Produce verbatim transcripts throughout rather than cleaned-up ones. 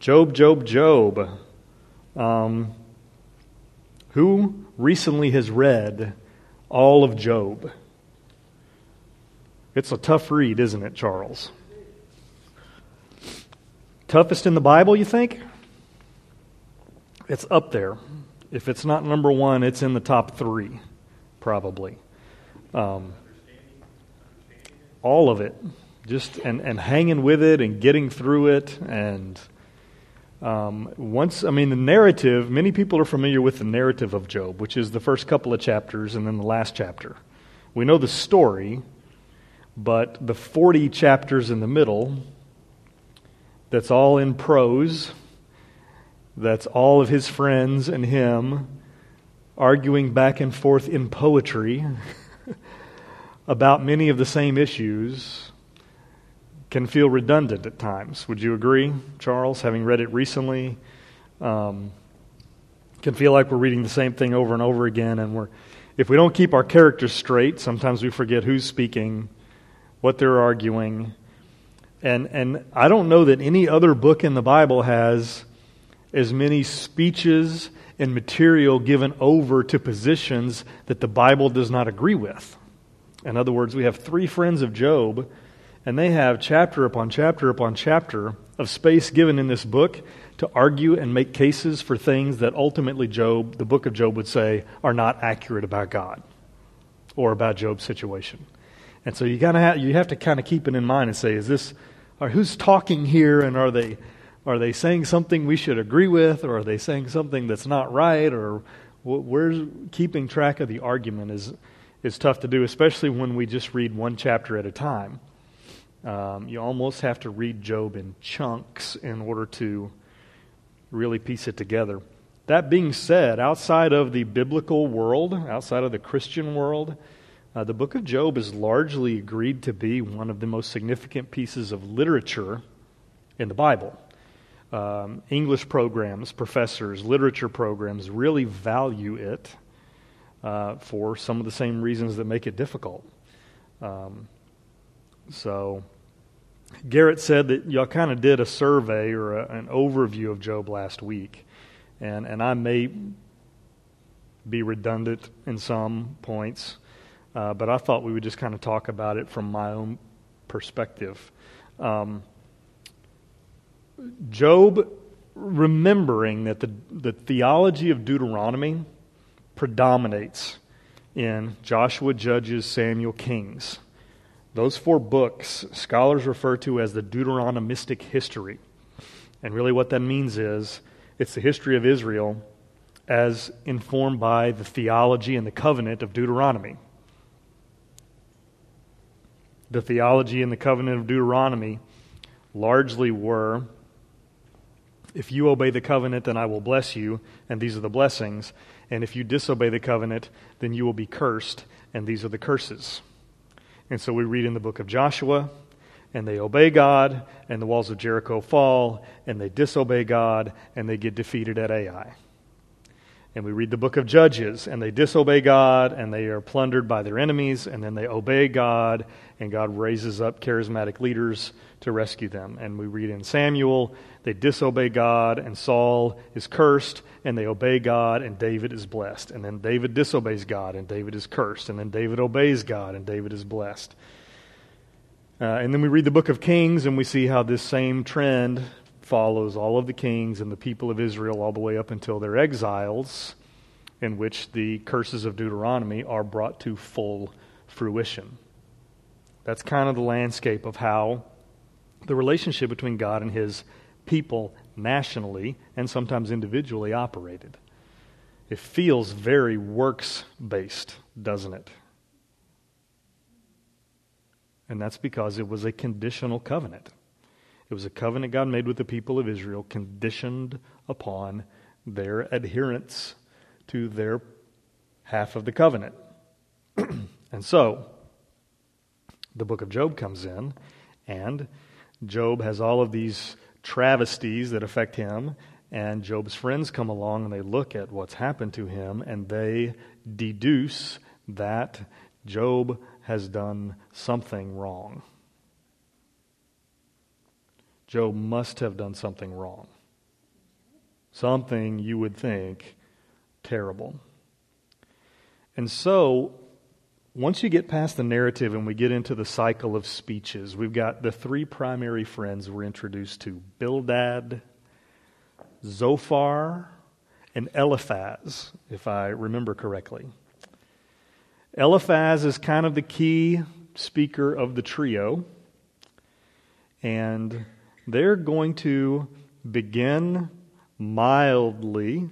Job, Job, Job. Um, who recently has read all of Job? It's a tough read, isn't it, Charles? Toughest in the Bible, you think? It's up there. If it's not number one, it's in the top three, probably. Um, all of it. Just and, and hanging with it and getting through it. And um, once, I mean, the narrative, many people are familiar with the narrative of Job, which is the first couple of chapters and then the last chapter. We know the story, but the forty chapters in the middle, that's all in prose. That's all of his friends and him arguing back and forth in poetry about many of the same issues can feel redundant at times. Would you agree, Charles, having read it recently? Um, can feel like we're reading the same thing over and over again, and we're if we don't keep our characters straight, sometimes we forget who's speaking, what they're arguing. And and I don't know that any other book in the Bible has as many speeches and material given over to positions that the Bible does not agree with. In other words, we have three friends of Job, and they have chapter upon chapter upon chapter of space given in this book to argue and make cases for things that ultimately Job, the book of Job, would say are not accurate about God or about Job's situation. And so you gotta have, you have to kind of keep it in mind and say, is this, or who's talking here, and are they are they saying something we should agree with, or are they saying something that's not right, or where's keeping track of the argument is is tough to do, especially when we just read one chapter at a time. Um, you almost have to read Job in chunks in order to really piece it together. That being said, outside of the biblical world, outside of the Christian world, uh, the book of Job is largely agreed to be one of the most significant pieces of literature in the Bible. Um, English programs, professors, literature programs really value it uh, for some of the same reasons that make it difficult. Um, so... Garrett said that y'all kind of did a survey or a, an overview of Job last week, and, and I may be redundant in some points, uh, but I thought we would just kind of talk about it from my own perspective. Um, Job, remembering that the, the theology of Deuteronomy predominates in Joshua, Judges, Samuel, Kings. Those four books, scholars refer to as the Deuteronomistic history. And really what that means is, it's the history of Israel as informed by the theology and the covenant of Deuteronomy. The theology and the covenant of Deuteronomy largely were, if you obey the covenant, then I will bless you, and these are the blessings. And if you disobey the covenant, then you will be cursed, and these are the curses. And so we read in the book of Joshua, and they obey God, and the walls of Jericho fall, and they disobey God, and they get defeated at Ai. And we read the book of Judges, and they disobey God, and they are plundered by their enemies, and then they obey God, and God raises up charismatic leaders to rescue them. And we read in Samuel, they disobey God, and Saul is cursed, and they obey God, and David is blessed. And then David disobeys God, and David is cursed. And then David obeys God, and David is blessed. Uh, and then we read the book of Kings, and we see how this same trend follows all of the kings and the people of Israel all the way up until their exiles, in which the curses of Deuteronomy are brought to full fruition. That's kind of the landscape of how the relationship between God and His people nationally and sometimes individually operated. It feels very works-based, doesn't it? And that's because it was a conditional covenant. It was a covenant God made with the people of Israel, conditioned upon their adherence to their half of the covenant. And so, the book of Job comes in, and Job has all of these travesties that affect him, and Job's friends come along and they look at what's happened to him, and they deduce that Job has done something wrong. Job must have done something wrong. something you would think terrible. And so, once you get past the narrative and we get into the cycle of speeches, we've got the three primary friends we're introduced to: Bildad, Zophar, and Eliphaz, if I remember correctly. Eliphaz is kind of the key speaker of the trio, and they're going to begin mildly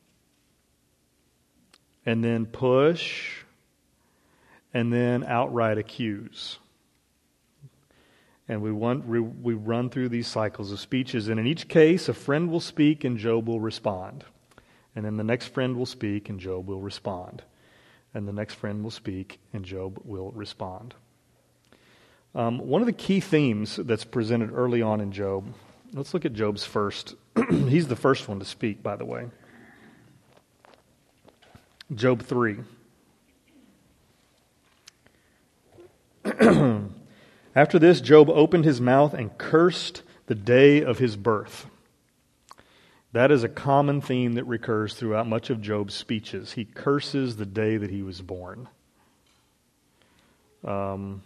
and then push and then outright accuse. And we want, we run through these cycles of speeches, and in each case, a friend will speak and Job will respond. And then the next friend will speak and Job will respond. And the next friend will speak and Job will respond. Um, one of the key themes that's presented early on in Job, let's look at Job's first. He's the first one to speak, by the way. Job three. After this, Job opened his mouth and cursed the day of his birth. That is a common theme that recurs throughout much of Job's speeches. He curses the day that he was born. Um,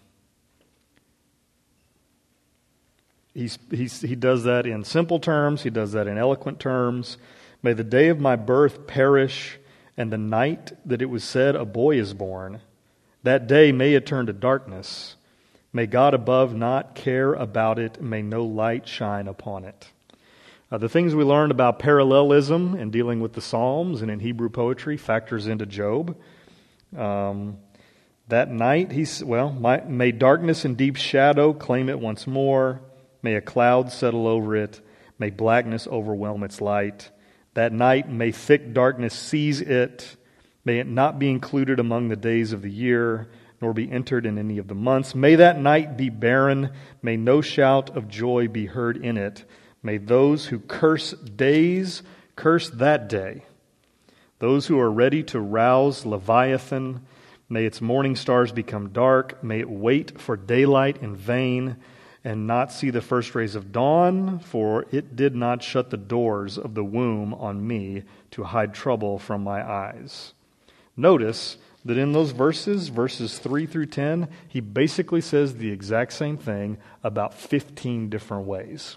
he's, he's, he does that in simple terms. He does that in eloquent terms. May the day of my birth perish, and the night that it was said a boy is born. That day may it turn to darkness. May God above not care about it. May no light shine upon it. Uh, the things we learned about parallelism and dealing with the Psalms and in Hebrew poetry factors into Job. Um, that night, he's well, my, may darkness and deep shadow claim it once more. May a cloud settle over it. May blackness overwhelm its light. That night, may thick darkness seize it. May it not be included among the days of the year, nor be entered in any of the months. May that night be barren. May no shout of joy be heard in it. May those who curse days curse that day. Those who are ready to rouse Leviathan, may its morning stars become dark. May it wait for daylight in vain and not see the first rays of dawn, for it did not shut the doors of the womb on me to hide trouble from my eyes. Notice that in those verses, verses three through ten, he basically says the exact same thing about fifteen different ways.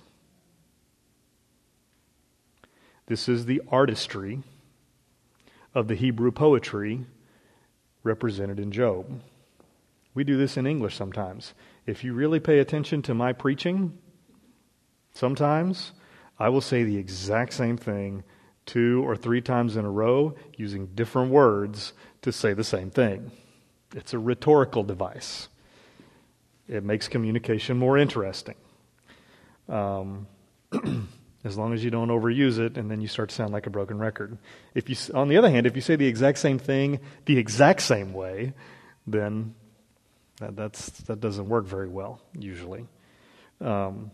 This is the artistry of the Hebrew poetry represented in Job. We do this in English sometimes. If you really pay attention to my preaching, sometimes I will say the exact same thing two or three times in a row using different words to say the same thing. It's a rhetorical device. It makes communication more interesting. Um, as long as you don't overuse it and then you start to sound like a broken record. If you, on the other hand, if you say the exact same thing the exact same way, then that, that's, that doesn't work very well, usually. Um,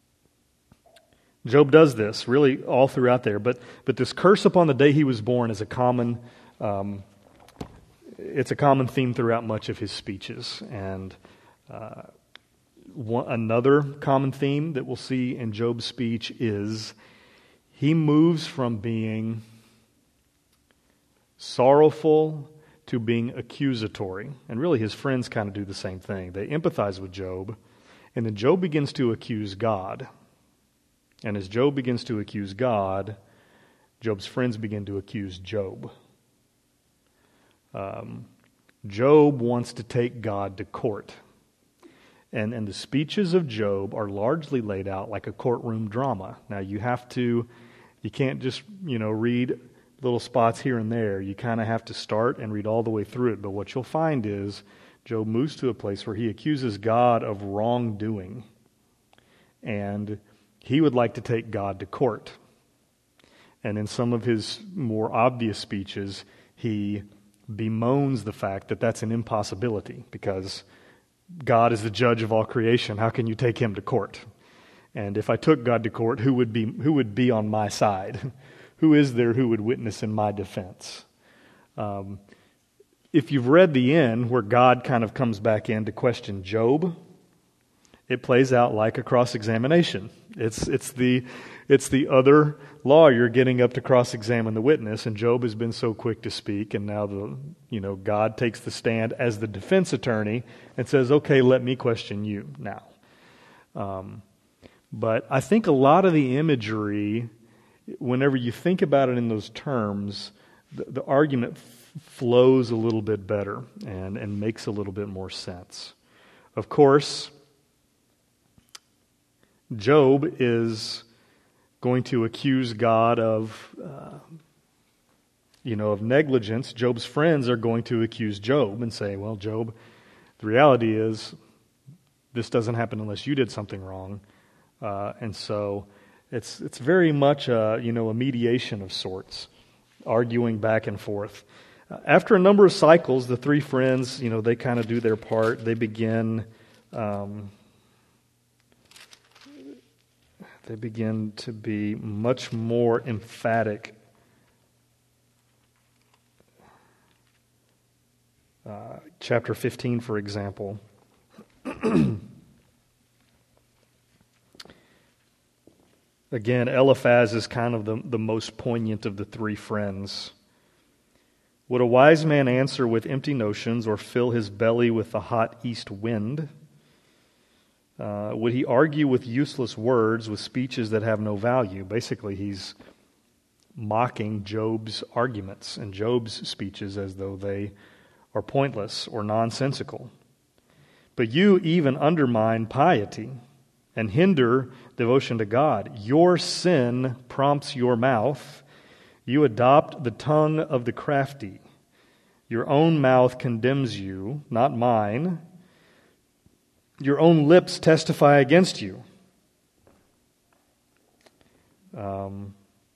Job does this really all throughout there, but but this curse upon the day he was born is a common um, it's a common theme throughout much of his speeches. And uh, one, another common theme that we'll see in Job's speech is he moves from being sorrowful to being accusatory. And really his friends kind of do the same thing. They empathize with Job, and then Job begins to accuse God. And as Job begins to accuse God, Job's friends begin to accuse Job. Um, Job wants to take God to court. And, and the speeches of Job are largely laid out like a courtroom drama. Now you have to, you can't just, you know, read little spots here and there. You kind of have to start and read all the way through it. But what you'll find is Job moves to a place where he accuses God of wrongdoing. And he would like to take God to court. And in some of his more obvious speeches, he bemoans the fact that that's an impossibility because God is the judge of all creation. How can you take him to court? And if I took God to court, who would be who would be on my side? Who is there who would witness in my defense? Um, if you've read the end where God kind of comes back in to question Job, it plays out like a cross-examination. It's it's the it's the other lawyer getting up to cross-examine the witness, and Job has been so quick to speak, and now the you know God takes the stand as the defense attorney and says, "Okay, let me question you now." Um, but I think a lot of the imagery, whenever you think about it in those terms, the, the argument f- flows a little bit better and and makes a little bit more sense. Of course, Job is going to accuse God of, uh, you know, of negligence. Job's friends are going to accuse Job and say, well, Job, the reality is this doesn't happen unless you did something wrong. Uh, and so it's it's very much, a, you know, a mediation of sorts, arguing back and forth. Uh, after a number of cycles, the three friends, you know, they kind of do their part. They begin... Um, They begin to be much more emphatic. Uh, chapter fifteen, for example. Again, Eliphaz is kind of the, the most poignant of the three friends. Would a wise man answer with empty notions or fill his belly with the hot east wind? Uh, would he argue with useless words, with speeches that have no value? Basically, he's mocking Job's arguments and Job's speeches as though they are pointless or nonsensical. But you even undermine piety and hinder devotion to God. Your sin prompts your mouth. You adopt the tongue of the crafty. Your own mouth condemns you, not mine. Your own lips testify against you. Um,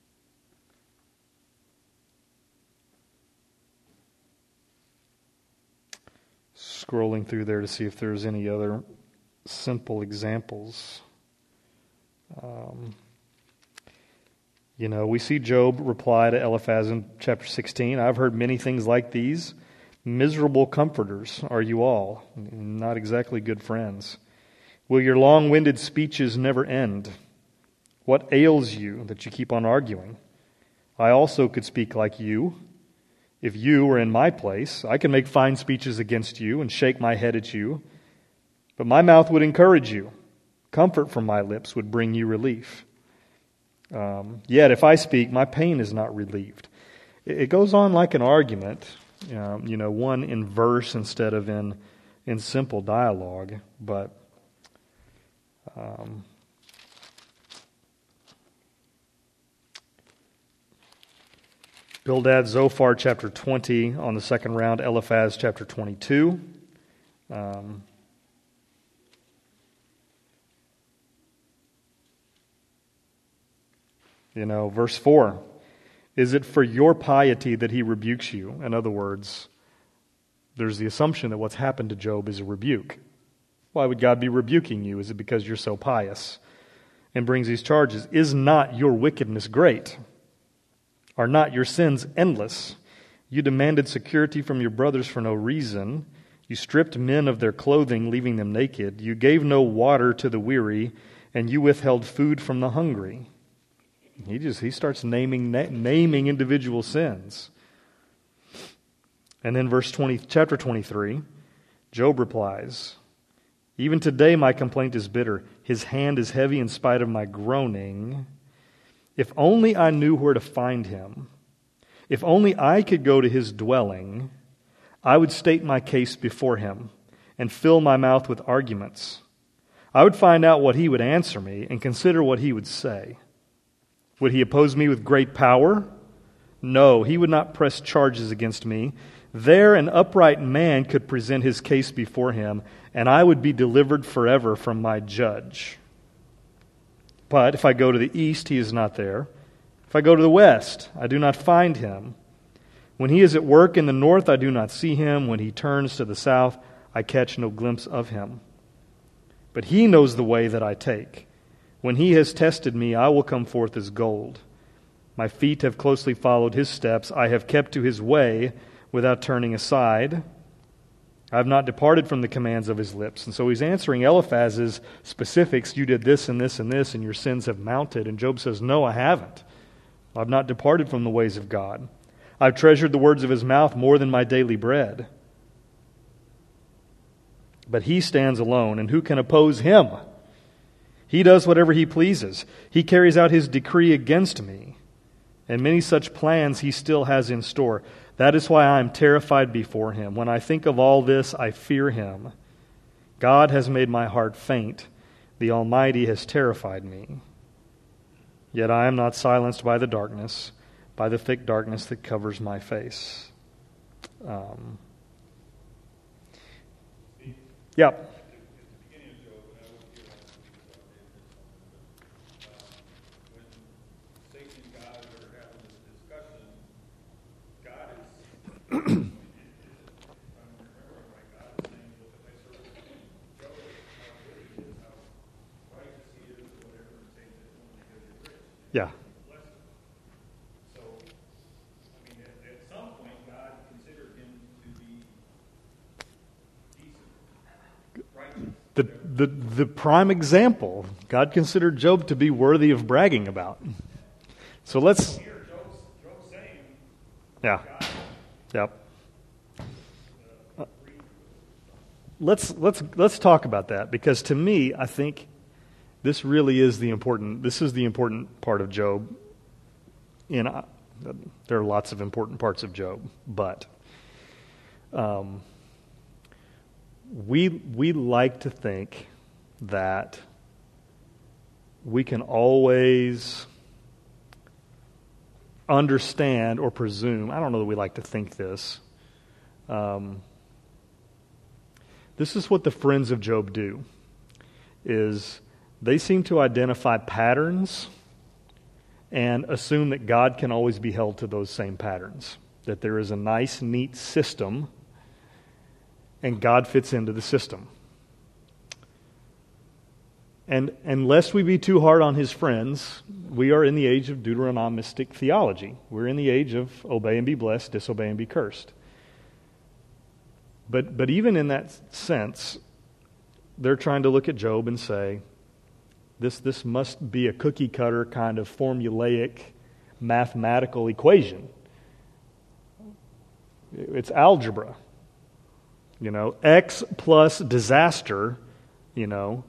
scrolling through there to see if there's any other simple examples. Um, you know, we see Job reply to Eliphaz in chapter sixteen. I've heard many things like these. Miserable comforters are you all, not exactly good friends. Will your long-winded speeches never end? What ails you that you keep on arguing? I also could speak like you. If you were in my place, I could make fine speeches against you and shake my head at you. But my mouth would encourage you. Comfort from my lips would bring you relief. Um, yet if I speak, my pain is not relieved. It, it goes on like an argument. Um, you know, one in verse instead of in in simple dialogue, but um, Bildad Zophar chapter twenty on the second round, Eliphaz chapter twenty-two. Um, you know, verse four. Is it for your piety that he rebukes you? In other words, there's the assumption that what's happened to Job is a rebuke. Why would God be rebuking you? Is it because you're so pious? And brings these charges. Is not your wickedness great? Are not your sins endless? You demanded security from your brothers for no reason. You stripped men of their clothing, leaving them naked. You gave no water to the weary, and you withheld food from the hungry. He just he starts naming na- naming individual sins. And then verse twenty, chapter twenty-three, Job replies, even today my complaint is bitter. His hand is heavy in spite of my groaning. If only I knew where to find him. If only I could go to his dwelling, I would state my case before him and fill my mouth with arguments. I would find out what he would answer me and consider what he would say. Would he oppose me with great power? No, he would not press charges against me. There an upright man could present his case before him, and I would be delivered forever from my judge. But if I go to the east, he is not there. If I go to the west, I do not find him. When he is at work in the north, I do not see him. When he turns to the south, I catch no glimpse of him. But he knows the way that I take. When he has tested me, I will come forth as gold. My feet have closely followed his steps. I have kept to his way without turning aside. I have not departed from the commands of his lips. And so he's answering Eliphaz's specifics. You did this and this and this, and your sins have mounted. And Job says, no, I haven't. I've not departed from the ways of God. I've treasured the words of his mouth more than my daily bread. But he stands alone, and who can oppose him? He does whatever he pleases. He carries out his decree against me, and many such plans he still has in store. That is why I am terrified before him. When I think of all this, I fear him. God has made my heart faint. The Almighty has terrified me. Yet I am not silenced by the darkness, by the thick darkness that covers my face. Um, yeah. Yeah. So, I mean, at, at some point, God considered him to be decent, righteous. The, the, the prime example, God considered Job to be worthy of bragging about. So let's... Here, Job's, Job's saying, Yeah. Yep. Uh, let's let's let's talk about that, because to me, I think this really is the important. This is the important part of Job. In uh, there are lots of important parts of Job, but um, we we like to think that we can always understand or presume. I don't know that we like to think this. Um, this is what the friends of Job do, is they seem to identify patterns and assume that God can always be held to those same patterns, that there is a nice, neat system, and God fits into the system. And unless we be too hard on his friends, we are in the age of Deuteronomistic theology. We're in the age of obey and be blessed, disobey and be cursed. But but even in that sense, they're trying to look at Job and say, this, this must be a cookie cutter kind of formulaic mathematical equation. It's algebra. You know, X plus disaster, you know,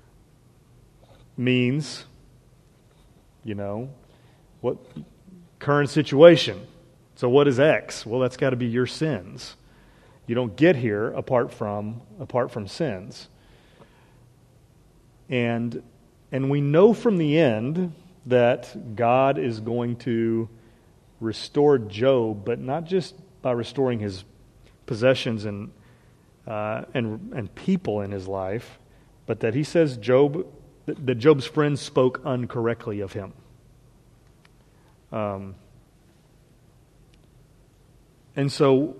means, you know, what current situation. So what is X? Well, that's got to be your sins. You don't get here apart from apart from sins. And and we know from the end that God is going to restore Job, but not just by restoring his possessions and uh, and and people in his life, but that he says Job that Job's friends spoke incorrectly of him. Um, and so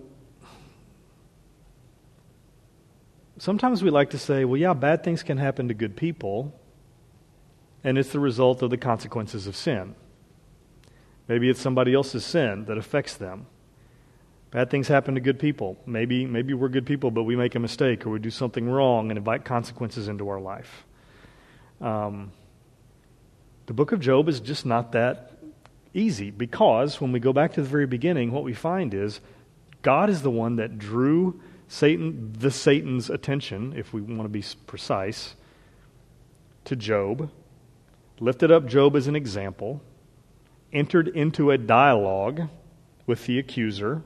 sometimes we like to say, well, yeah, bad things can happen to good people, and it's the result of the consequences of sin. Maybe it's somebody else's sin that affects them. Bad things happen to good people. Maybe, maybe we're good people, but we make a mistake or we do something wrong and invite consequences into our life. Um, the book of Job is just not that easy, because when we go back to the very beginning, what we find is God is the one that drew Satan, the Satan's attention, if we want to be precise, to Job, lifted up Job as an example, entered into a dialogue with the accuser,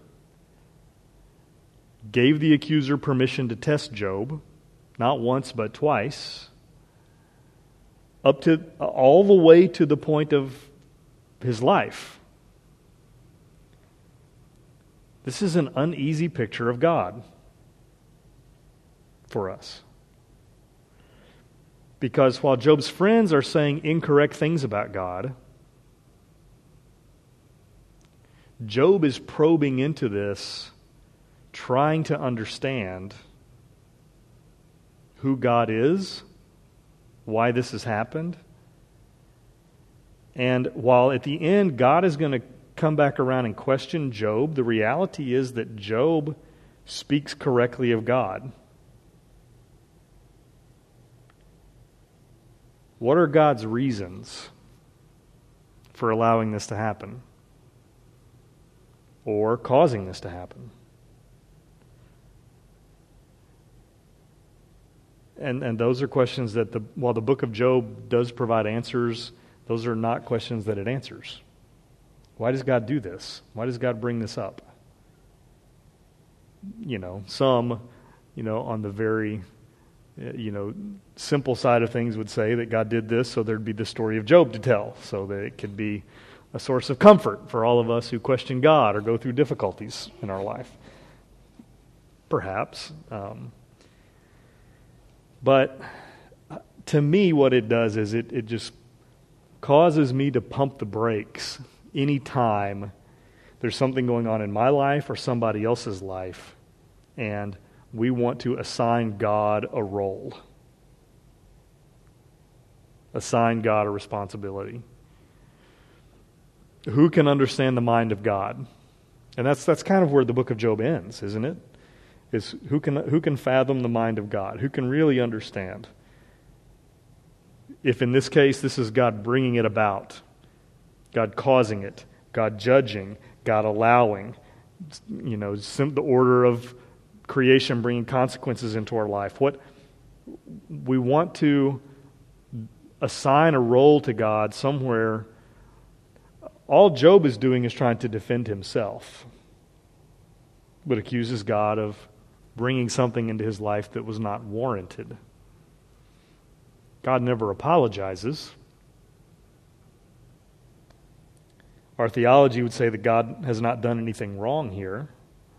gave the accuser permission to test Job, not once but twice, up to all the way to the point of his life. This is an uneasy picture of God for us. Because while Job's friends are saying incorrect things about God, Job is probing into this, trying to understand who God is, why this has happened. And while at the end God is going to come back around and question Job, the reality is that Job speaks correctly of God. What are God's reasons for allowing this to happen? Or causing this to happen? And and those are questions that, the while the book of Job does provide answers, those are not questions that it answers. Why does God do this? Why does God bring this up? You know, some, you know, on the very, you know, simple side of things would say that God did this so there'd be the story of Job to tell, so that it could be a source of comfort for all of us who question God or go through difficulties in our life. Perhaps. Um, but to me, what it does is it, it just causes me to pump the brakes anytime there's something going on in my life or somebody else's life, and we want to assign God a role, assign God a responsibility. Who can understand the mind of God? And that's that's kind of where the book of Job ends, isn't it? Is who can who can fathom the mind of God? Who can really understand? If in this case this is God bringing it about, God causing it, God judging, God allowing, you know, the order of creation bringing consequences into our life. What we want to assign a role to God somewhere. All Job is doing is trying to defend himself, but accuses God of bringing something into his life that was not warranted. God never apologizes. Our theology would say that God has not done anything wrong here.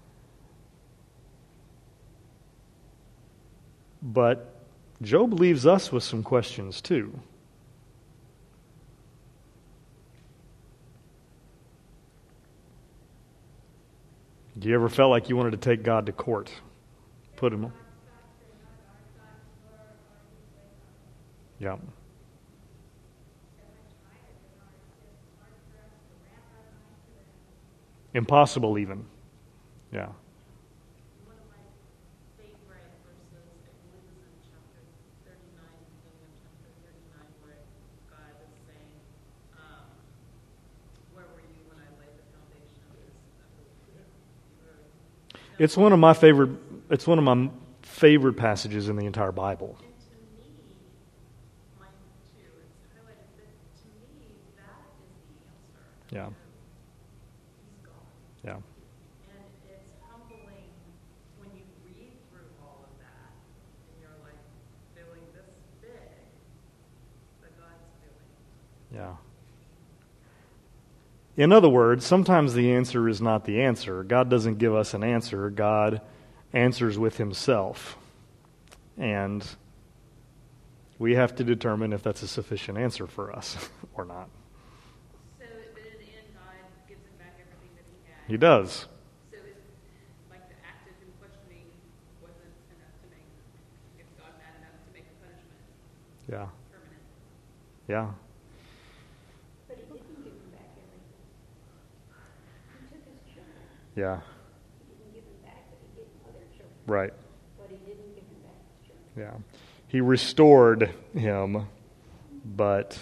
But Job leaves us with some questions too. Do you ever felt like you wanted to take God to court? Put him on? Yeah. Impossible even. Yeah. One of my favorite verses, I believe is in chapter thirty-nine, beginning of chapter thirty-nine, where God is saying, um, where were you when I laid the foundation of this? It's one of my favorite, it's one of my favorite passages in the entire Bible. And to me, mine too, it's highlighted, but to me, that is the answer. Yeah. He's gone. Yeah. And it's humbling when you read through all of that, and you're like feeling this big, but God's feeling. Yeah. In other words, sometimes the answer is not the answer. God doesn't give us an answer. God answers with himself. And we have to determine if that's a sufficient answer for us or not. So, but in the end, God gives him back everything that he had. He does. So it's like the act of him questioning wasn't enough to make, I guess God mad enough to make the punishment Yeah. permanent. Yeah. But he didn't give him back everything. He took his children. Yeah. He didn't give him back, but he gave him other children. Right. But he didn't give him back his children. Yeah. He restored him, but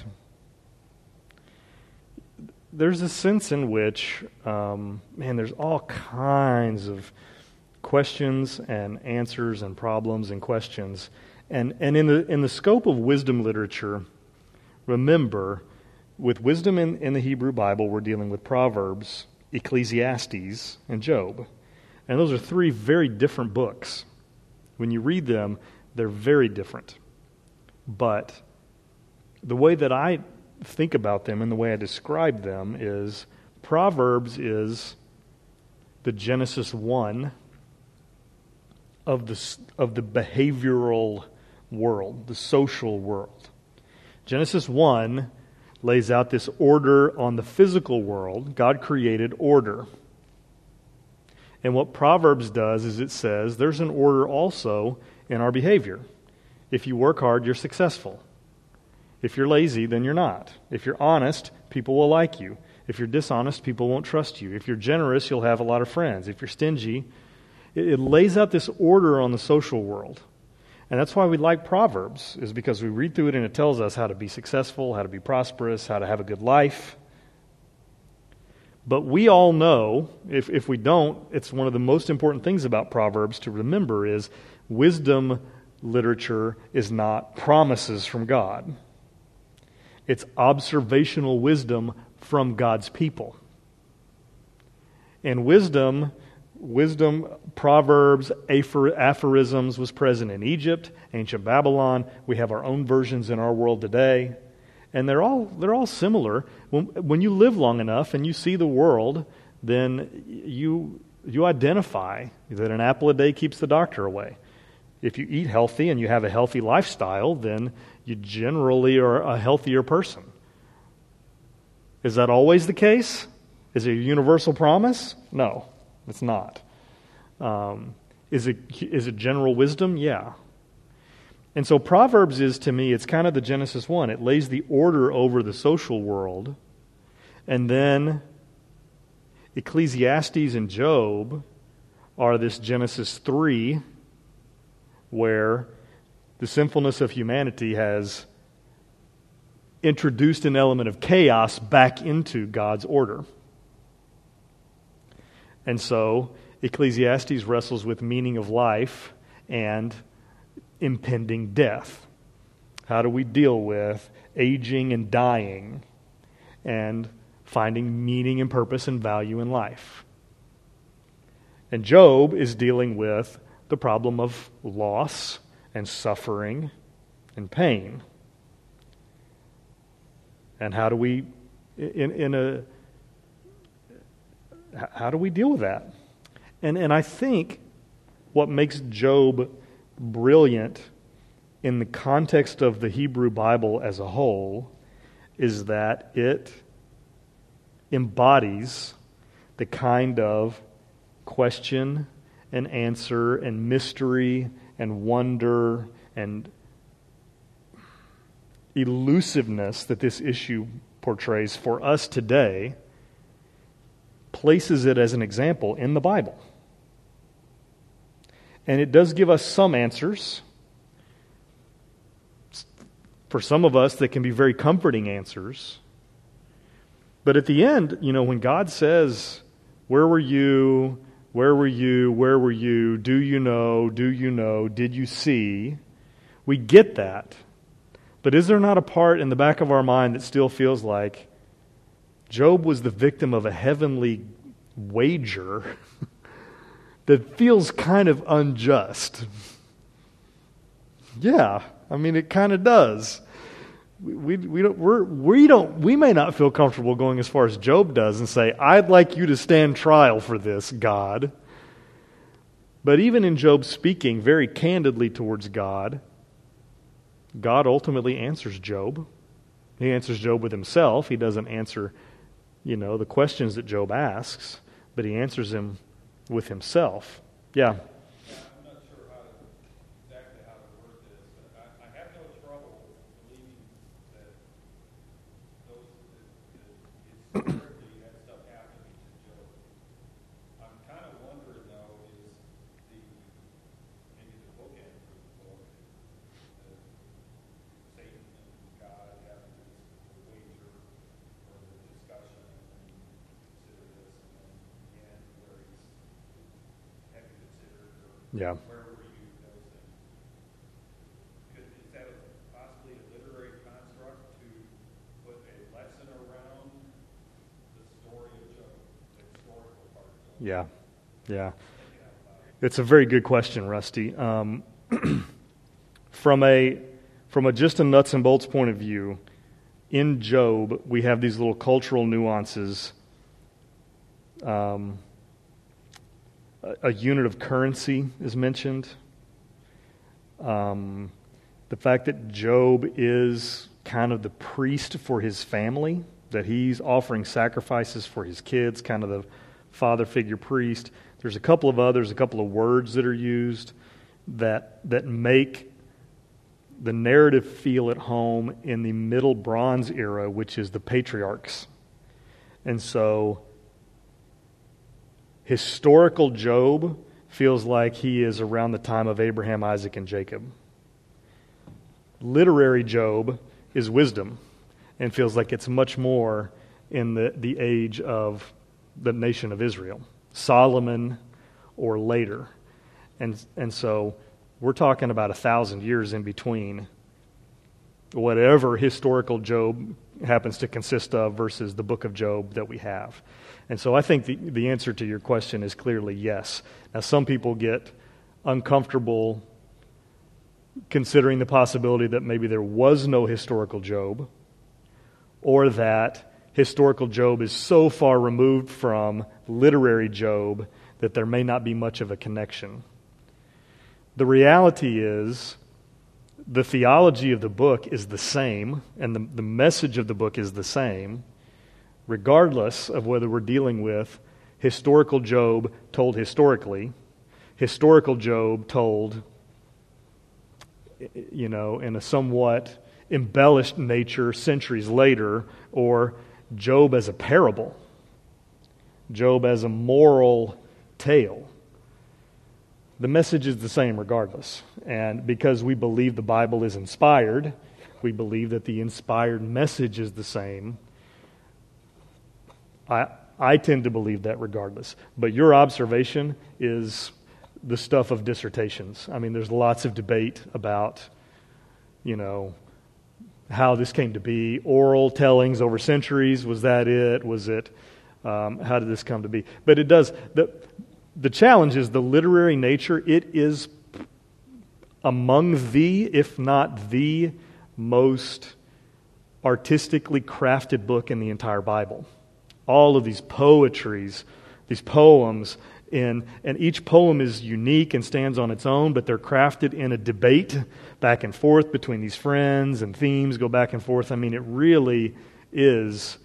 there's a sense in which, um, man, there's all kinds of questions and answers and problems and questions. And and in the in the scope of wisdom literature, remember, with wisdom in, in the Hebrew Bible, we're dealing with Proverbs, Ecclesiastes, and Job. And those are three very different books. When you read them, they're very different. But the way that I think about them and the way I describe them is Proverbs is the Genesis one of the, of the behavioral world, the social world. Genesis one lays out this order on the physical world. God created order. And what Proverbs does is it says there's an order also in our behavior. If you work hard, you're successful. If you're lazy, then you're not. If you're honest, people will like you. If you're dishonest, people won't trust you. If you're generous, you'll have a lot of friends. If you're stingy, It, it lays out this order on the social world. And that's why we like Proverbs, is because we read through it and it tells us how to be successful, how to be prosperous, how to have a good life. But we all know, if, if we don't, it's one of the most important things about Proverbs to remember is wisdom literature is not promises from God. It's observational wisdom from God's people. And wisdom, wisdom, Proverbs, aphor- aphorisms was present in Egypt, ancient Babylon. We have our own versions in our world today. And they're all they're all similar. When, when you live long enough and you see the world, then you you identify that an apple a day keeps the doctor away. If you eat healthy and you have a healthy lifestyle, then you generally are a healthier person. Is that always the case? Is it a universal promise? No, it's not. Um, is it is it general wisdom? Yeah. And so Proverbs is, to me, it's kind of the Genesis one. It lays the order over the social world. And then Ecclesiastes and Job are this Genesis three, where the sinfulness of humanity has introduced an element of chaos back into God's order. And so Ecclesiastes wrestles with meaning of life and impending death. How do we deal with aging and dying and finding meaning and purpose and value in life? And Job is dealing with the problem of loss and suffering and pain. And how do we in in a how do we deal with that? And and I think what makes Job brilliant in the context of the Hebrew Bible as a whole is that it embodies the kind of question and answer and mystery and wonder and elusiveness that this issue portrays for us today, places it as an example in the Bible. And it does give us some answers. For some of us, that can be very comforting answers. But at the end, you know, when God says, where were you, where were you, where were you, do you know, do you know, did you see? We get that. But is there not a part in the back of our mind that still feels like Job was the victim of a heavenly wager that feels kind of unjust? Yeah, I mean, it kind of does. We we, we don't we're, we don't we may not feel comfortable going as far as Job does and say, "I'd like you to stand trial for this, God." But even in Job speaking very candidly towards God, God ultimately answers Job. He answers Job with himself. He doesn't answer, you know, the questions that Job asks, but he answers him with himself. Yeah. Yeah, I'm not sure how to, exactly how to word this, but I, I have no trouble believing that those that, that historically had stuff happening to Job. I'm kind of wondering though, is the maybe the bookend for the book, the Satan and God having this wager or the discussion and consider this, and then the end where he's have you considered, or Yeah. where were you, those things? Could, is that a, possibly a literary construct to put a lesson around the story of Job, the historical part of Job? Yeah. Yeah. Thinking out loud. It's a very good question, Rusty. Um, from a from a just a nuts and bolts point of view, in Job we have these little cultural nuances. Um, a, a unit of currency is mentioned. Um, the fact that Job is kind of the priest for his family, that he's offering sacrifices for his kids, kind of the father figure priest. There's a couple of others, a couple of words that are used that that make the narrative feel at home in the Middle Bronze era, which is the patriarchs. And so historical Job feels like he is around the time of Abraham, Isaac, and Jacob. Literary Job is wisdom and feels like it's much more in the, the age of the nation of Israel, Solomon or later. And, and so we're talking about a thousand years in between whatever historical Job happens to consist of versus the book of Job that we have. And so I think the, the answer to your question is clearly yes. Now, some people get uncomfortable considering the possibility that maybe there was no historical Job, or that historical Job is so far removed from literary Job that there may not be much of a connection. The reality is, the theology of the book is the same, and the, the message of the book is the same, regardless of whether we're dealing with historical Job told historically, historical Job told, you know, in a somewhat embellished nature centuries later, or Job as a parable, Job as a moral tale. The message is the same regardless. And because we believe the Bible is inspired, we believe that the inspired message is the same. I I tend to believe that regardless. But your observation is the stuff of dissertations. I mean, there's lots of debate about, you know, how this came to be. Oral tellings over centuries, was that it? Was it, um, how did this come to be? But it does, the, the challenge is the literary nature. It is among the, if not the, most artistically crafted book in the entire Bible. All of these poetries, these poems, in, and each poem is unique and stands on its own, but they're crafted in a debate back and forth between these friends, and themes go back and forth. I mean, it really is,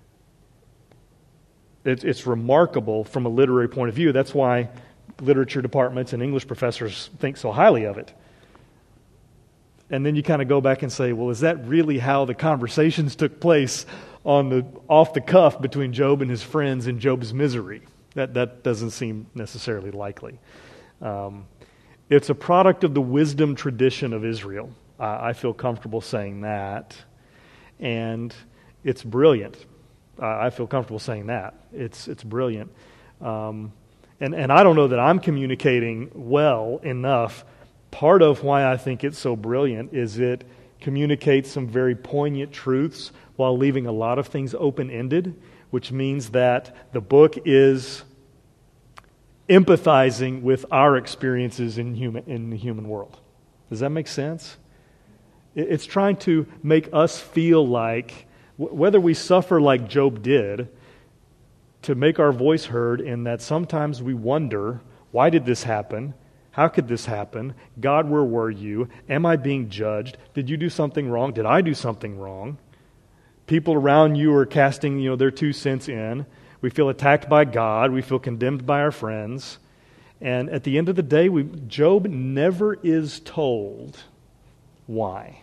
it, it's remarkable from a literary point of view. That's why literature departments and English professors think so highly of it. And then you kind of go back and say, well, is that really how the conversations took place on the off the cuff between Job and his friends in Job's misery? That that doesn't seem necessarily likely. Um, it's a product of the wisdom tradition of Israel. Uh, I feel comfortable saying that. And it's brilliant. Uh, I feel comfortable saying that. It's it's brilliant. Um, and, and I don't know that I'm communicating well enough. Part of why I think it's so brilliant is it communicates some very poignant truths while leaving a lot of things open-ended, which means that the book is empathizing with our experiences in human in the human world. Does that make sense? It's trying to make us feel like, whether we suffer like Job did, to make our voice heard in that sometimes we wonder, why did this happen? How could this happen? God, where were you? Am I being judged? Did you do something wrong? Did I do something wrong? People around you are casting, you know, their two cents in. We feel attacked by God. We feel condemned by our friends. And at the end of the day, we, Job never is told why.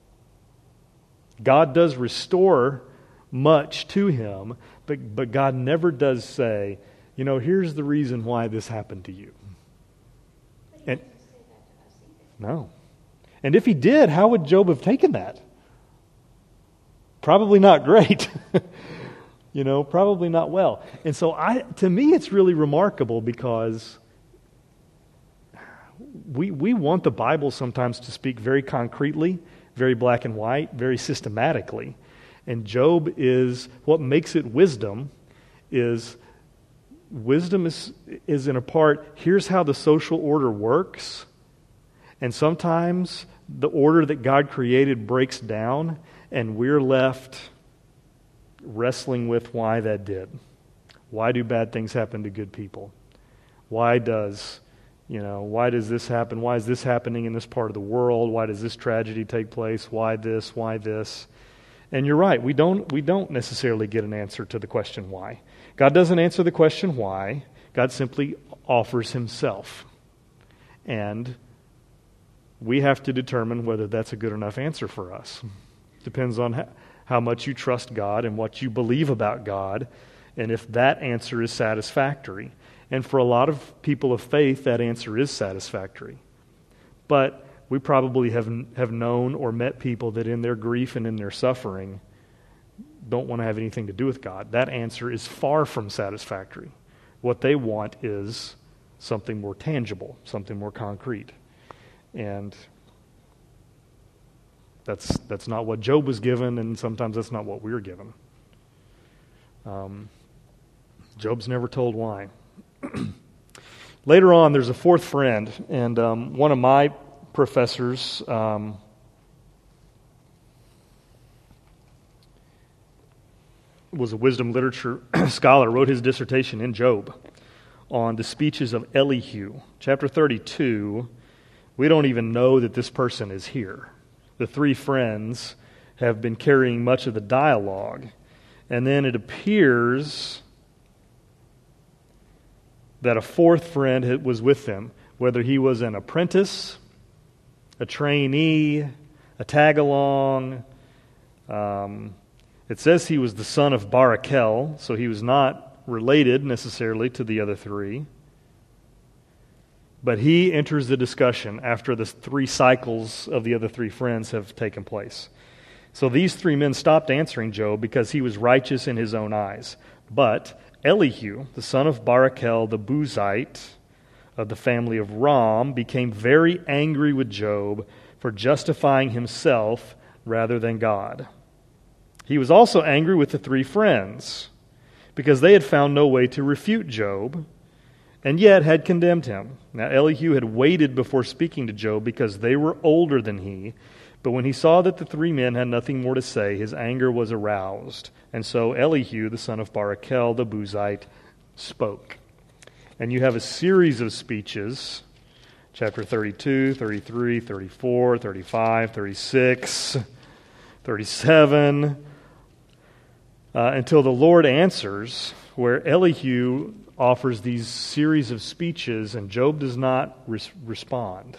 God does restore much to him, but, but God never does say, you know, here's the reason why this happened to you. And no. And if he did, how would Job have taken that? Probably not great. You know, probably not well. And so I to me it's really remarkable because we we want the Bible sometimes to speak very concretely, very black and white, very systematically. And Job is, what makes it wisdom is wisdom is is in a part, here's how the social order works. And sometimes the order that God created breaks down, and we're left wrestling with why that did. Why do bad things happen to good people? Why does, you know, why does this happen? Why is this happening in this part of the world? Why does this tragedy take place? Why this? Why this? And you're right, we don't we don't necessarily get an answer to the question why. God doesn't answer the question why. God simply offers himself. And we have to determine whether that's a good enough answer for us. Depends on how much you trust God and what you believe about God, and if that answer is satisfactory. And for a lot of people of faith, that answer is satisfactory. But we probably have have known or met people that in their grief and in their suffering don't want to have anything to do with God. That answer is far from satisfactory. What they want is something more tangible, something more concrete. And that's that's not what Job was given, and sometimes that's not what we're given. Um, Job's never told why. Later on, there's a fourth friend, and um, one of my professors um, was a wisdom literature scholar, wrote his dissertation in Job on the speeches of Elihu. Chapter thirty-two, we don't even know that this person is here. The three friends have been carrying much of the dialogue, and then it appears that a fourth friend was with them, whether he was an apprentice, a trainee, a tag-along. Um, it says he was the son of Barachel, so he was not related necessarily to the other three. But he enters the discussion after the three cycles of the other three friends have taken place. So these three men stopped answering Job because he was righteous in his own eyes. But Elihu, the son of Barachel the Buzite of the family of Ram, became very angry with Job for justifying himself rather than God. He was also angry with the three friends because they had found no way to refute Job and yet had condemned him. Now Elihu had waited before speaking to Job because they were older than he, but when he saw that the three men had nothing more to say, his anger was aroused. And so Elihu, the son of Barachel the Buzite, spoke. And you have a series of speeches, chapter thirty-two, thirty-three, thirty-four, thirty-five, thirty-six, thirty-seven, uh, until the Lord answers, where Elihu offers these series of speeches and Job does not res- respond.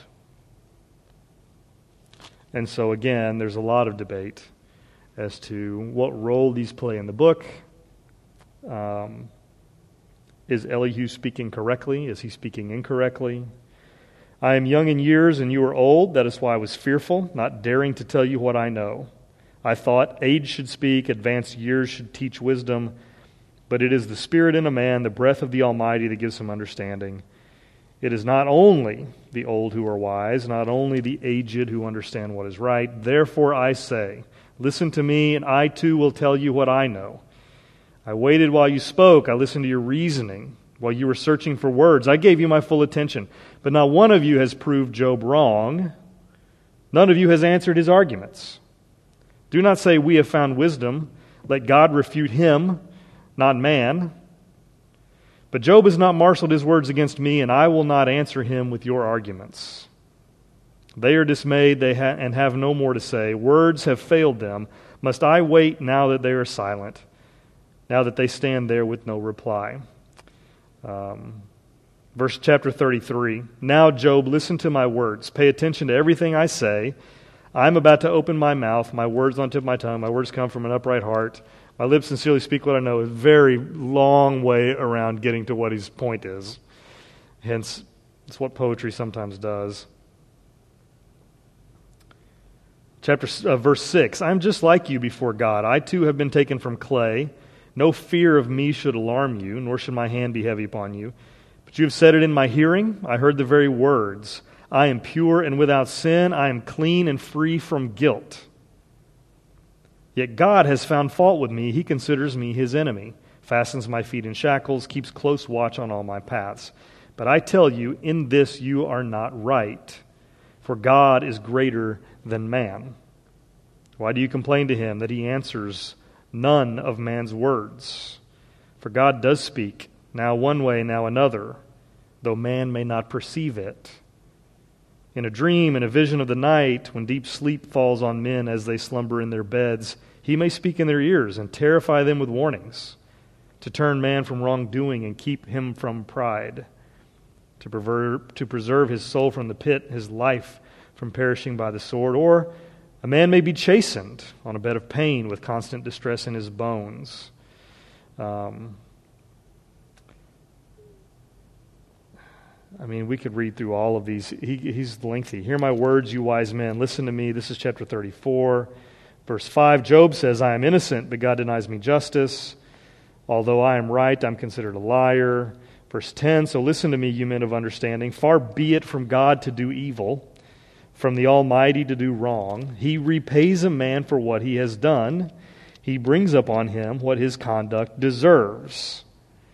And so again, there's a lot of debate as to what role these play in the book. Um, is Elihu speaking correctly? Is he speaking incorrectly? I am young in years and you are old. That is why I was fearful, not daring to tell you what I know. I thought age should speak, advanced years should teach wisdom. But it is the Spirit in a man, the breath of the Almighty, that gives him understanding. It is not only the old who are wise, not only the aged who understand what is right. Therefore I say, listen to me, and I too will tell you what I know. I waited while you spoke. I listened to your reasoning while you were searching for words. I gave you my full attention. But not one of you has proved Job wrong. None of you has answered his arguments. Do not say, we have found wisdom. Let God refute him, not man. But Job has not marshaled his words against me, and I will not answer him with your arguments. They are dismayed they ha- and have no more to say. Words have failed them. Must I wait now that they are silent, now that they stand there with no reply? Um, verse chapter thirty-three. Now, Job, listen to my words. Pay attention to everything I say. I am about to open my mouth. My words on the tip of my tongue. My words come from an upright heart. My lips sincerely speak what I know. A very long way around getting to what his point is. Hence, it's what poetry sometimes does. Chapter uh, verse six. I am just like you before God. I too have been taken from clay. No fear of me should alarm you, nor should my hand be heavy upon you. But you have said it in my hearing. I heard the very words. I am pure and without sin. I am clean and free from guilt. Yet God has found fault with me. He considers me his enemy, fastens my feet in shackles, keeps close watch on all my paths. But I tell you, in this you are not right, for God is greater than man. Why do you complain to him that he answers none of man's words? For God does speak, now one way, now another, though man may not perceive it. In a dream, in a vision of the night, when deep sleep falls on men as they slumber in their beds, he may speak in their ears and terrify them with warnings, to turn man from wrongdoing and keep him from pride, to preserve, to preserve his soul from the pit, his life from perishing by the sword. Or a man may be chastened on a bed of pain with constant distress in his bones. Um, I mean, we could read through all of these. He, he's lengthy. Hear my words, you wise men. Listen to me. This is chapter thirty-four, verse five. Job says, I am innocent, but God denies me justice. Although I am right, I'm considered a liar. Verse ten, so listen to me, you men of understanding. Far be it from God to do evil, from the Almighty to do wrong. He repays a man for what he has done. He brings upon him what his conduct deserves.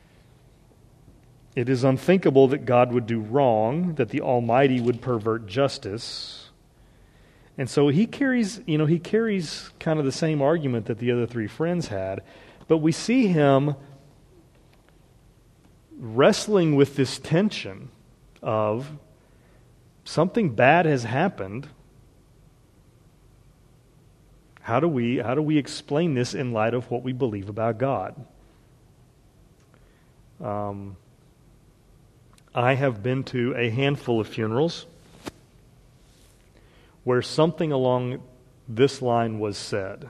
It is unthinkable that God would do wrong, that the Almighty would pervert justice. And so he carries, you know, he carries kind of the same argument that the other three friends had, but we see him wrestling with this tension of something bad has happened. How do we how do we explain this in light of what we believe about God? Um, I have been to a handful of funerals where something along this line was said.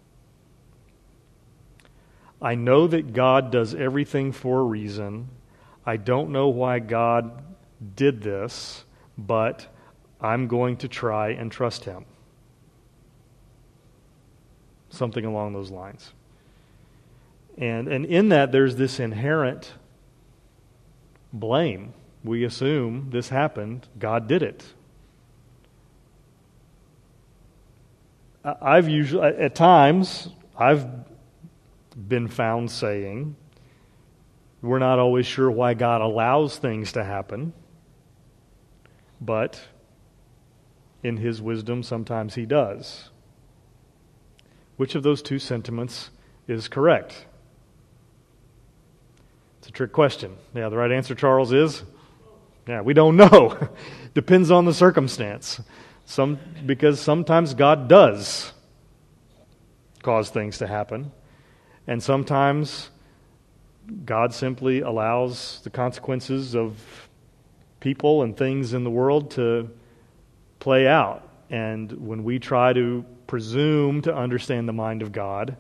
I know that God does everything for a reason. I don't know why God did this, but I'm going to try and trust Him. Something along those lines. And, and in that, there's this inherent blame. We assume this happened, God did it. I've usually, at times, I've been found saying, we're not always sure why God allows things to happen, but in His wisdom, sometimes He does. Which of those two sentiments is correct? It's a trick question. Yeah, the right answer, Charles, is? Yeah, we don't know. Depends on the circumstance. Some because sometimes God does cause things to happen, and sometimes God simply allows the consequences of people and things in the world to play out. And when we try to presume to understand the mind of God,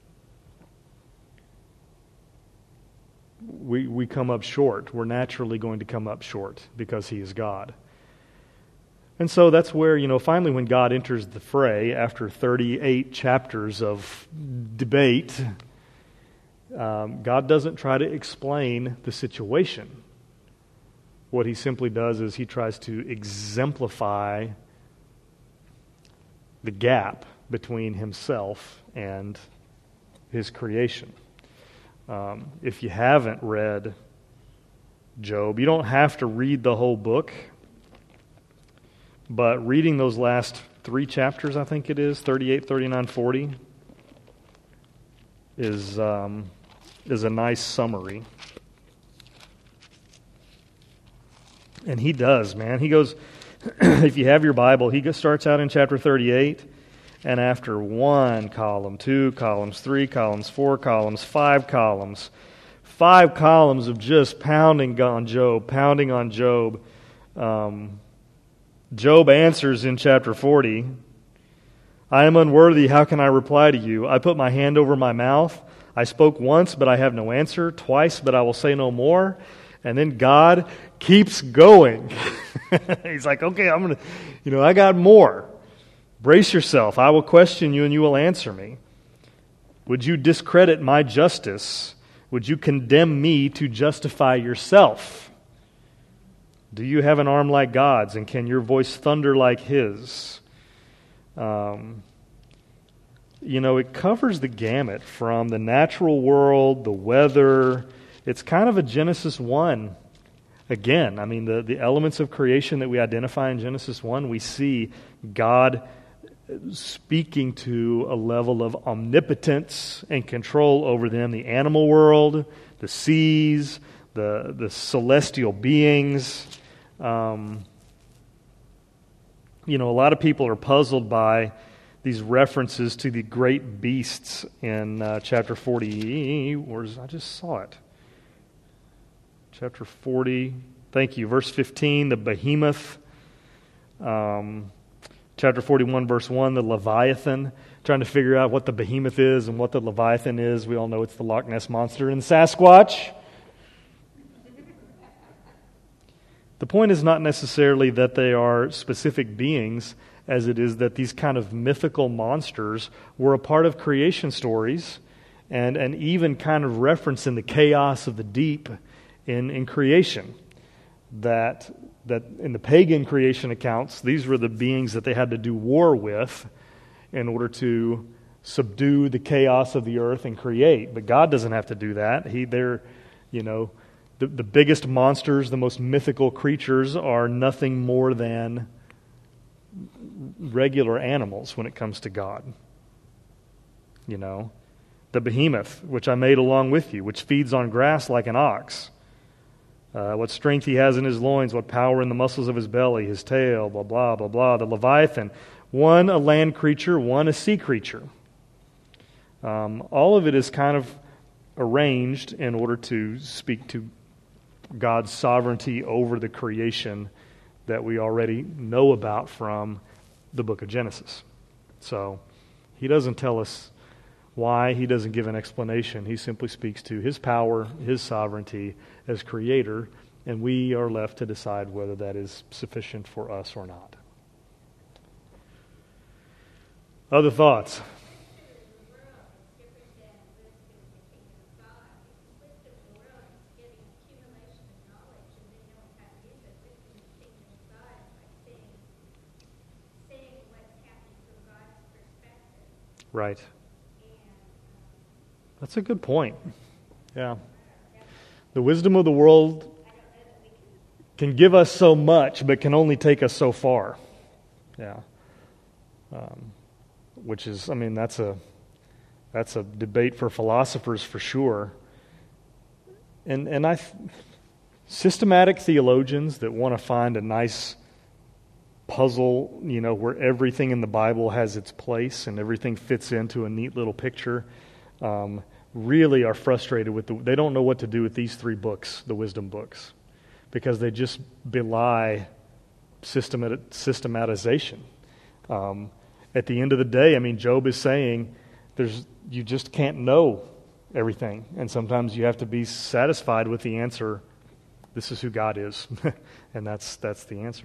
we we come up short. We're naturally going to come up short because He is God. And so that's where, you know, finally when God enters the fray after thirty-eight chapters of debate, um, God doesn't try to explain the situation. What He simply does is He tries to exemplify the gap between Himself and His creation. Um, if you haven't read Job, you don't have to read the whole book. But reading those last three chapters, I think it is, thirty-eight, thirty-nine, forty, is, um, is a nice summary. And he does, man. He goes, if you have your Bible, he starts out in chapter thirty-eight, and after one column, two columns, three columns, four columns, five columns, five columns of just pounding on Job, pounding on Job, um, Job answers in chapter forty, I am unworthy, how can I reply to you? I put my hand over my mouth. I spoke once, but I have no answer. Twice, but I will say no more. And then God keeps going. He's like, okay, I'm going to, you know, I got more. Brace yourself. I will question you and you will answer me. Would you discredit my justice? Would you condemn me to justify yourself? Do you have an arm like God's, and can your voice thunder like His? Um, you know, it covers the gamut from the natural world, the weather. It's kind of a Genesis one. Again, I mean, the, the elements of creation that we identify in Genesis one, we see God speaking to a level of omnipotence and control over them. The animal world, the seas, the, the celestial beings. Um, you know, a lot of people are puzzled by these references to the great beasts in uh, chapter forty. Where's, I just saw it. Chapter forty. Thank you. Verse fifteen, the behemoth. Um, chapter forty-one, verse one, the Leviathan. Trying to figure out what the behemoth is and what the Leviathan is. We all know it's the Loch Ness Monster and Sasquatch. The point is not necessarily that they are specific beings, as it is that these kind of mythical monsters were a part of creation stories and, and even kind of reference in the chaos of the deep in, in creation. That, that in the pagan creation accounts, these were the beings that they had to do war with in order to subdue the chaos of the earth and create. But God doesn't have to do that. He, they're, you know, the, the biggest monsters, the most mythical creatures are nothing more than regular animals when it comes to God. You know, the behemoth, which I made along with you, which feeds on grass like an ox. Uh, what strength he has in his loins, what power in the muscles of his belly, his tail, blah, blah, blah, blah. The Leviathan, one a land creature, one a sea creature. Um, all of it is kind of arranged in order to speak to God's sovereignty over the creation that we already know about from the book of Genesis. So he doesn't tell us why. He doesn't give an explanation. He simply speaks to his power, his sovereignty as creator, and we are left to decide whether that is sufficient for us or not. Other thoughts? Right. That's a good point. Yeah. The wisdom of the world can give us so much, but can only take us so far. Yeah. Um, which is, I mean, that's a that's a debate for philosophers for sure. And and I, systematic theologians that want to find a nice puzzle, you know, where everything in the Bible has its place and everything fits into a neat little picture, um, really are frustrated with the, they don't know what to do with these three books, the wisdom books, because they just belie systemat- systematization. Um, at the end of the day, I mean, Job is saying there's you just can't know everything, and sometimes you have to be satisfied with the answer. This is who God is, and that's that's the answer.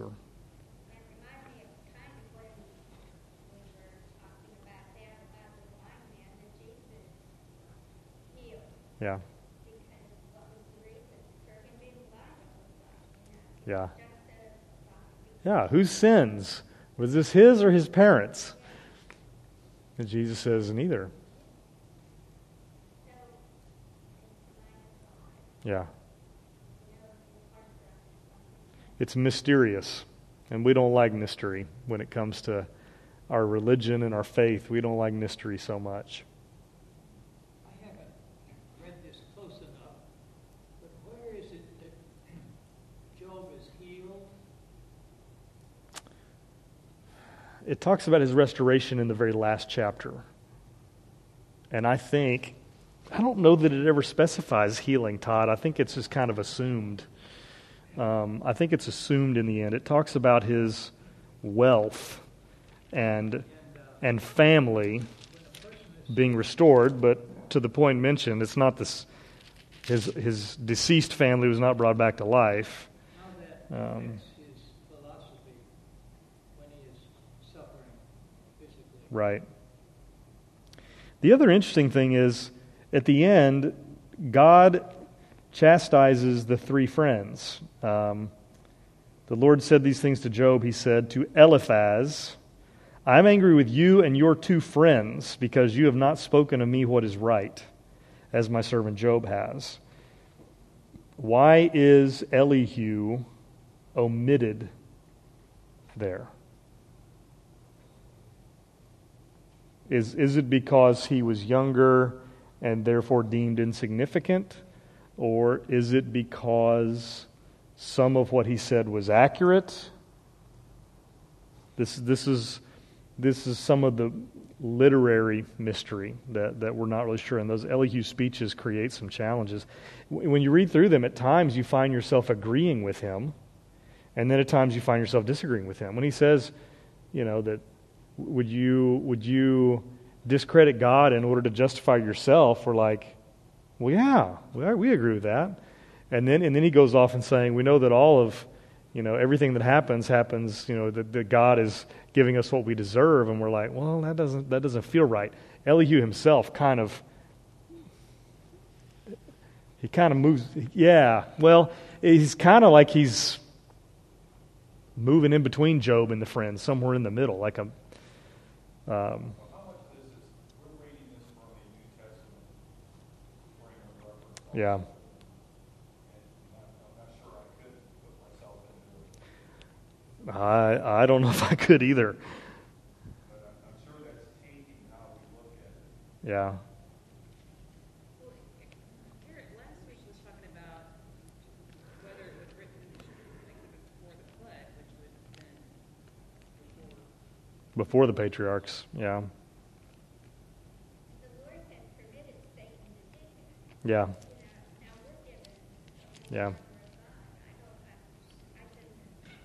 Yeah. Yeah. Yeah. Whose sins? Was this his or his parents? And Jesus says, neither. Yeah. It's mysterious. And we don't like mystery when it comes to our religion and our faith. We don't like mystery so much. It talks about his restoration in the very last chapter. And I think, I don't know that it ever specifies healing, Todd. I think it's just kind of assumed. Um, I think it's assumed in the end. It talks about his wealth and and family being restored, but to the point mentioned, it's not this. His his deceased family was not brought back to life. Um, Right. The other interesting thing is, at the end, God chastises the three friends. Um, the Lord said these things to Job. He said to Eliphaz, I'm angry with you and your two friends because you have not spoken of me what is right, as my servant Job has. Why is Elihu omitted there? Is is it because he was younger and therefore deemed insignificant? Or is it because some of what he said was accurate? This this is this is some of the literary mystery that, that we're not really sure. And those Elihu speeches create some challenges. When you read through them, at times you find yourself agreeing with him, and then at times you find yourself disagreeing with him. When he says, you know, that Would you would you discredit God in order to justify yourself? We're like, well, yeah, we, we agree with that. And then and then he goes off and saying, we know that all of You know, everything that happens happens, you know, that, that God is giving us what we deserve, and we're like, well, that doesn't that doesn't feel right. Elihu himself kind of, he kind of moves, yeah, well, he's kind of like he's moving in between Job and the friends, somewhere in the middle, like a, um, Well, how much of this is, we're reading this from the New Testament frame of reference. yeah. And I'm not, I'm not sure I could put myself into it. I I don't know if I could either. But I'm, I'm sure that's tainting how we look at it. Yeah. Well, Garrett last week was talking about whether it was written like before the flood, which would have been before. Before the patriarchs, yeah. The Lord had permitted Satan to take it. Yeah. You know, now we're given the Yeah. power of God. I don't, I, I couldn't,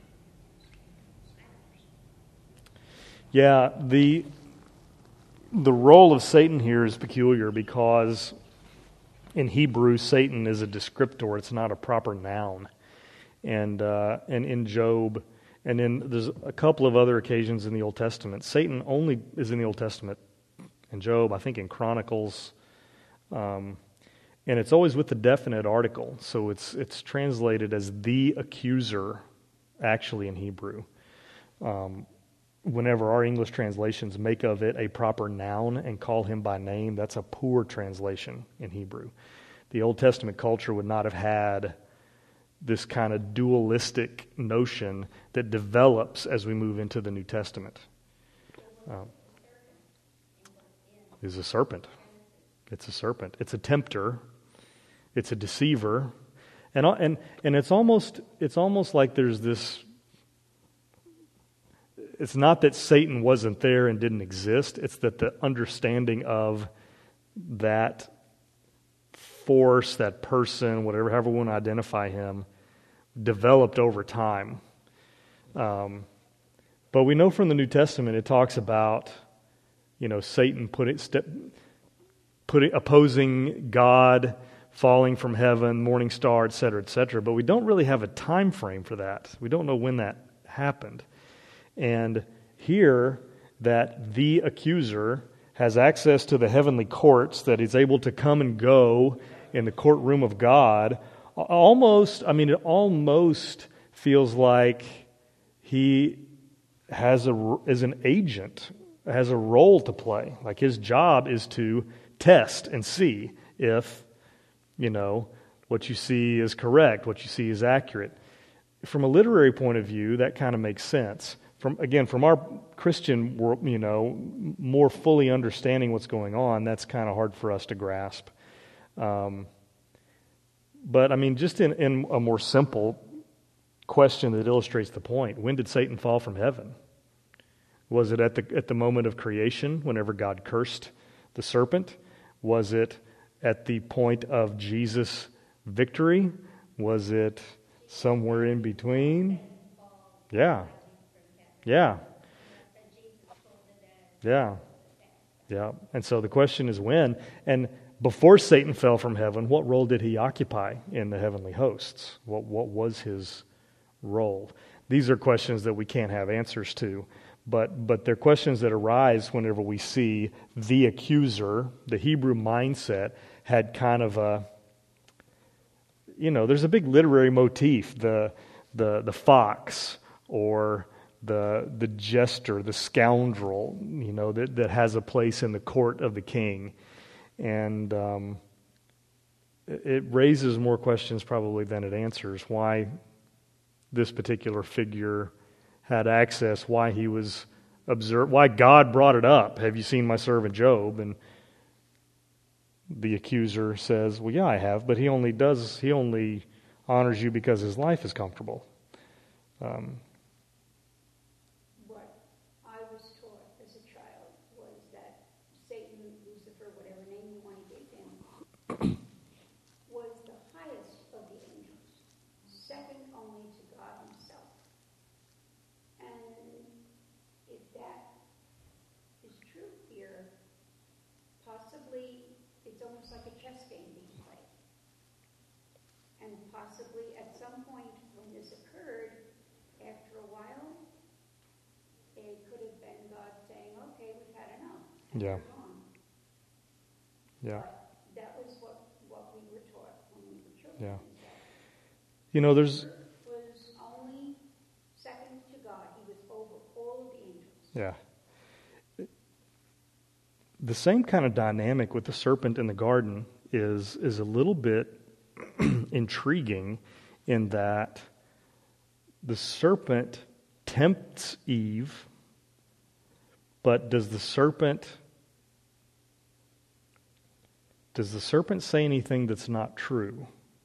I don't. Yeah, the the role of Satan here is peculiar because in Hebrew, Satan is a descriptor. It's not a proper noun. And uh, and in Job, and then there's a couple of other occasions in the Old Testament. Satan only is in the Old Testament. In Job, I think in Chronicles, um, and it's always with the definite article. So it's it's translated as the accuser, actually in Hebrew. Um, whenever our English translations make of it a proper noun and call him by name, that's a poor translation in Hebrew. The Old Testament culture would not have had this kind of dualistic notion that develops as we move into the New Testament. Um, is a serpent. It's a serpent. It's a tempter. It's a deceiver. And and and it's almost it's almost like there's this. It's not that Satan wasn't there and didn't exist. It's that the understanding of that force, that person, whatever, however we want to identify him, developed over time. Um, but we know from the New Testament it talks about, you know, Satan putting, step, putting, opposing God, falling from heaven, morning star, et cetera, et cetera. But we don't really have a time frame for that. We don't know when that happened. And here, that the accuser has access to the heavenly courts, that he's able to come and go in the courtroom of God. Almost, I mean, it almost feels like he has a is an agent, has a role to play. Like his job is to test and see if, you know, what you see is correct, what you see is accurate. From a literary point of view, that kind of makes sense. From again, from our Christian world, you know, more fully understanding what's going on, that's kind of hard for us to grasp. Um, but I mean, just in, in a more simple question that illustrates the point: when did Satan fall from heaven? Was it at the at the moment of creation, whenever God cursed the serpent? Was it at the point of Jesus' victory? Was it somewhere in between? Yeah. Yeah. Yeah. Yeah. And so the question is when. And before Satan fell from heaven, what role did he occupy in the heavenly hosts? What what was his role? These are questions that we can't have answers to, but but they're questions that arise whenever we see the accuser. The Hebrew mindset had kind of a, you know, there's a big literary motif, the the the fox, or the the jester, the scoundrel, you know, that, that has a place in the court of the king. And um, it, it raises more questions probably than it answers. Why this particular figure had access, why he was observed, why God brought it up. Have you seen my servant Job? And the accuser says, well, yeah, I have, but he only does, he only honors you because his life is comfortable. Um, What I was taught as a child was that Satan, Lucifer, whatever name you want to give him, was the highest of the angels, second only to God himself. And if that is true here, possibly it's almost like a chess game being played. And possibly at some point when this occurred, and Yeah. they're wrong. Yeah. But that was what, what we were taught when we were children. Yeah. is that You know, there's, Earth was only second to God. He was over all of the angels. yeah. The same kind of dynamic with the serpent in the garden is is a little bit intriguing in that the serpent tempts Eve, but does the serpent does the serpent say anything that's not true?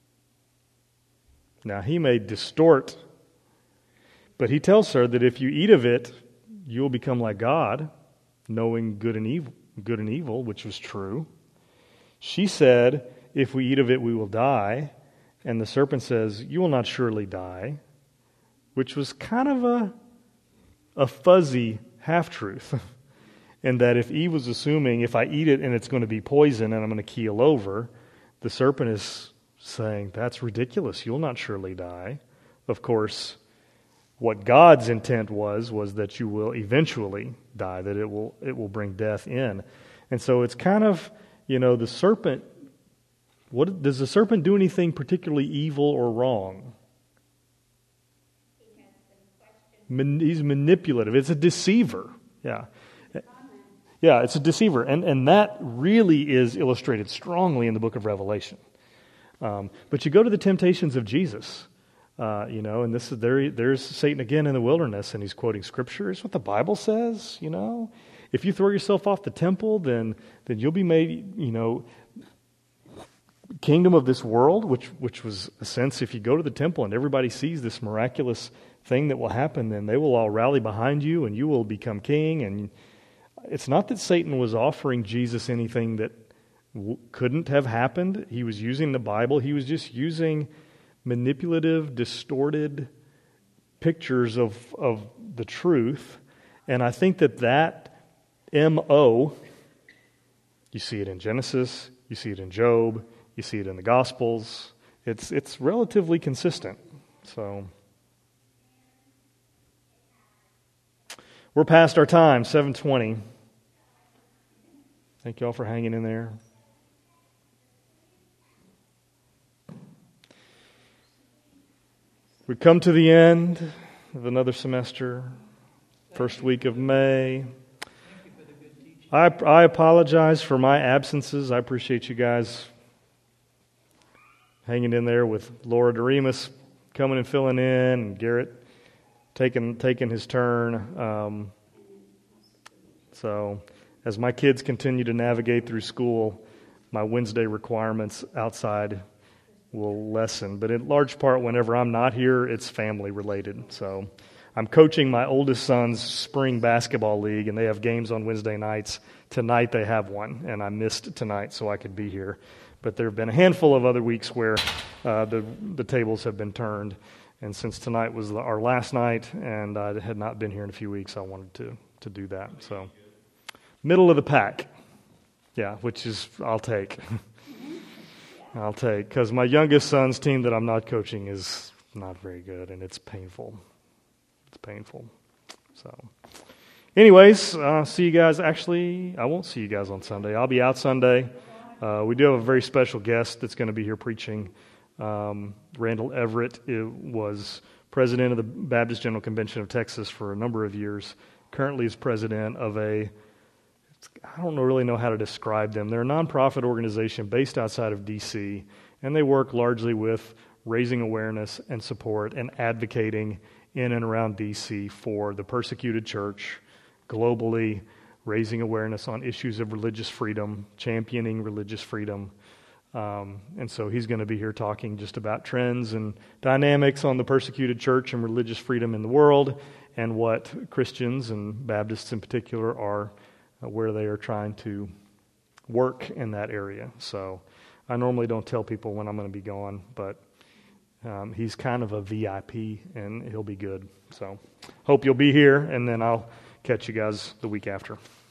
Now, he may distort, but he tells her that if you eat of it, you will become like God, knowing good and evil, good and evil, which was true. She said, if we eat of it, we will die. And the serpent says, you will not surely die, which was kind of a, a fuzzy half-truth. And that if Eve was assuming, if I eat it and it's going to be poison and I'm going to keel over, the serpent is saying, that's ridiculous. You'll not surely die. Of course, what God's intent was, was that you will eventually die, that it will it will bring death in. And so it's kind of, you know, the serpent, what does the serpent do anything particularly evil or wrong? He has been questioned. Man, he's manipulative. It's a deceiver. Yeah. Yeah, it's a deceiver. And, and that really is illustrated strongly in the book of Revelation. Um, but you go to the temptations of Jesus, uh, you know, and this is there. There's Satan again in the wilderness, and he's quoting scripture. It's what the Bible says, you know. If you throw yourself off the temple, then then you'll be made, you know, kingdom of this world, which which was a sense. If you go to the temple and everybody sees this miraculous thing that will happen, then they will all rally behind you, and you will become king. And it's not that Satan was offering Jesus anything that w- couldn't have happened. He was using the Bible. He was just using manipulative, distorted pictures of, of the truth. And I think that that M O, you see it in Genesis, you see it in Job, you see it in the Gospels. It's it's relatively consistent. So we're past our time, seven twenty. Thank you all for hanging in there. We come to the end of another semester, first week of May. I, I apologize for my absences. I appreciate you guys hanging in there with Laura Doremus coming and filling in, and Garrett taking taking his turn. Um, so as my kids continue to navigate through school, my Wednesday requirements outside will lessen. But in large part, whenever I'm not here, it's family related. So I'm coaching my oldest son's spring basketball league, and they have games on Wednesday nights. Tonight they have one, and I missed tonight so I could be here. But there have been a handful of other weeks where uh, the the tables have been turned. And since tonight was the, our last night, and I had not been here in a few weeks, I wanted to to do that. So middle of the pack, yeah, which is I'll take. I'll take, because my youngest son's team that I'm not coaching is not very good, and it's painful. It's painful. So, anyways, uh, see you guys. Actually, I won't see you guys on Sunday. I'll be out Sunday. Uh, we do have a very special guest that's going to be here preaching. Um, Randall Everett it was president of the Baptist General Convention of Texas for a number of years. Currently is president of a I don't really know how to describe them. They're a nonprofit organization based outside of D C, and they work largely with raising awareness and support and advocating in and around D C for the persecuted church globally, raising awareness on issues of religious freedom, championing religious freedom. Um, and so he's going to be here talking just about trends and dynamics on the persecuted church and religious freedom in the world, and what Christians and Baptists in particular are Uh, where they are trying to work in that area. So I normally don't tell people when I'm going to be gone, but um, he's kind of a V I P, and he'll be good. So hope you'll be here, and then I'll catch you guys the week after.